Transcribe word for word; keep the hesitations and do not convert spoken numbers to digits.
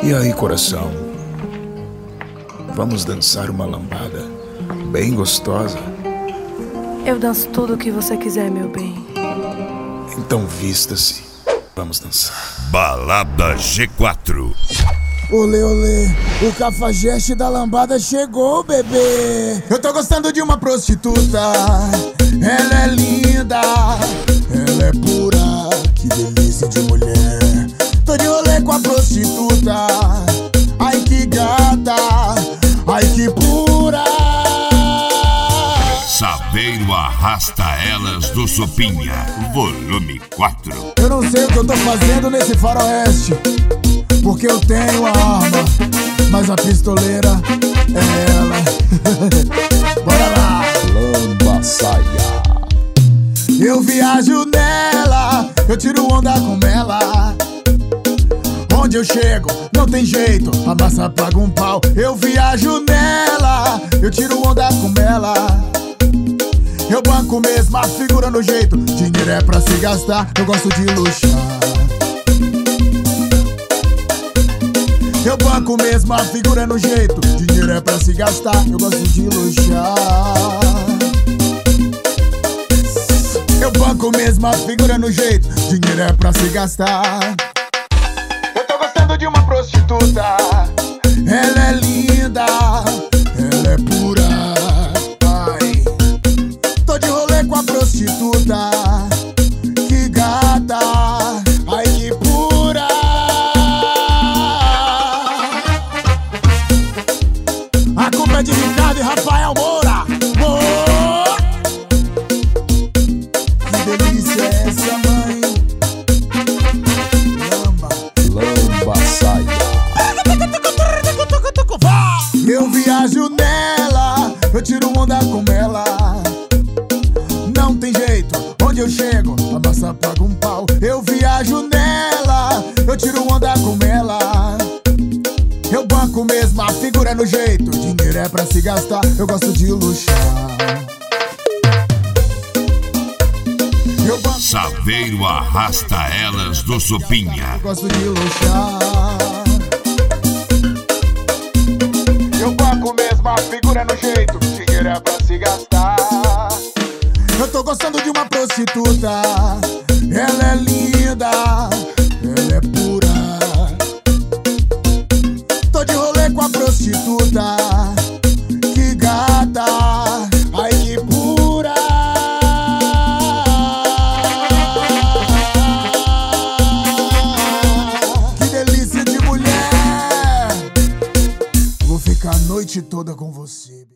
E aí, coração? Vamos dançar uma lambada bem gostosa? Eu danço tudo o que você quiser, meu bem. Então vista-se. Vamos dançar. Balada G quatro. Olê, olê, o cafajeste da lambada chegou, bebê. Eu tô gostando de uma prostituta. Ela é linda, ela é pura, que delícia de mulher. Tô de rolê com a prostituta. Ai que gata, ai que pura. Saveiro arrasta elas do Sopinha, volume quatro. Eu não sei o que eu tô fazendo nesse faroeste, porque eu tenho a arma, mas a pistoleira é ela. Bora lá! Lamba saia. Eu viajo nela, eu tiro onda com ela. Onde eu chego, não tem jeito, a massa paga um pau. Eu viajo nela, eu tiro onda com ela. Eu banco mesmo, a figura no jeito. Dinheiro é pra se gastar, eu gosto de luxar. Eu banco mesmo, a figura no jeito. Dinheiro é pra se gastar, eu gosto de luxar. Eu banco mesmo, a figura no jeito. Dinheiro é pra se gastar. Eu tô gostando de uma prostituta. Ela é linda, ela é pura. Ai, tô de rolê com a prostituta. Que gata, ai que pura. A culpa é de Ricardo e Rafael Moura. Oh! Que delícia é essa, mãe? Lamba, lamba saia. Eu viajo nela, eu tiro onda com ela. Não tem jeito, onde eu chego, a massa paga um pau. Eu viajo nela, eu tiro onda com ela. Eu banco mesmo, a figura no jeito. Dinheiro é pra se gastar, eu gosto de luxar. Eu banco, Saveiro arrasta elas do Sopinha. eu gosto de luxar. Eu banco mesmo, a figura no jeito. Dinheiro é pra se gastar. Eu tô gostando de uma prostituta. Ela é linda, ela é pura. Tô de rolê com a prostituta. Que gata, ai que pura. Que delícia de mulher. Vou ficar a noite toda com você.